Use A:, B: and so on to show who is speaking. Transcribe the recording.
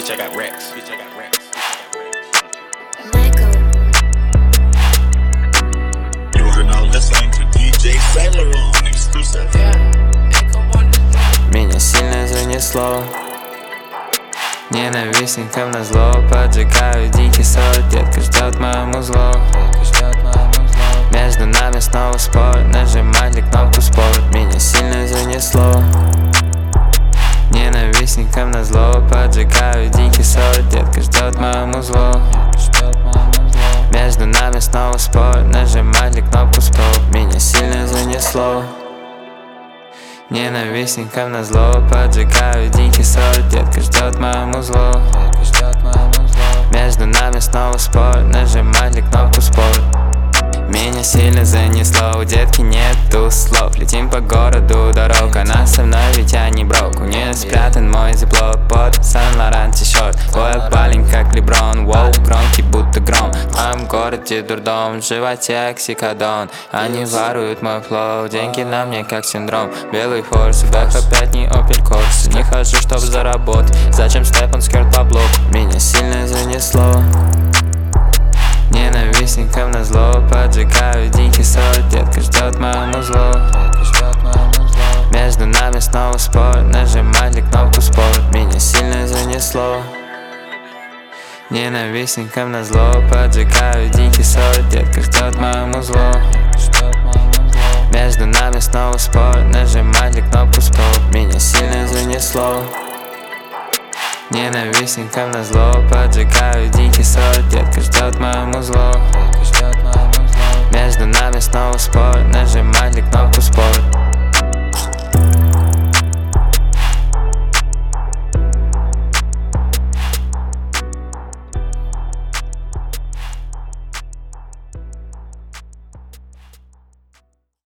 A: Bitch, I got racks. Bitch, I got racks.
B: Michael.
C: You are now listening to DJ Saint Laurent exclusive.
D: Меня сильно занесло. Ненавистникам назло поджигаю дикий сорт. Детка ждет мое музло. Между нами снова спор. Нажимать ли кнопку спорт. Меня сильно занесло. Ненавистникам назло поджигаю дикий сорт. Детка ждет мое музло. Между нами снова спор. Нажимать ли кнопку спорт. Меня сильно занесло. Ненавистникам назло поджигаю дикий сорт. Детка ждет мое музло. Между нами снова спор. Нажимать ли кнопку спорт. Меня сильно занесло, у детки нету слов. Летим по городу, дорог, она со мной, ведь я не брок. У нее спрятан мой зиплок под Сан-Лоран t-shirt. Твой парень как Леброн, воу, громкий будто гром. В моем городе дурдом, в животе оксикодон. Они воруют мой флоу, деньги на мне как синдром. Белый форс, бэк опять не Opel Corsa. Не хожу, чтоб заработать, зачем степан скерт по блоку. Меня сильно занесло. Ненавистникам назло поджигаю дикий сорт. Детка ждет мое музло. Между нами снова спор. Нажимать ли кнопку спорт. Меня сильно занесло. Ненавистникам назло поджигаю дикий сорт. Детка ждет мое музло. Между нами снова спор. Нажимать ли кнопку спорт. Меня сильно занесло. Ненавистникам назло поджигаю дикий сорт. Детка ждет мое музло. Между нами снова спор. Нажимать ли кнопку спорт.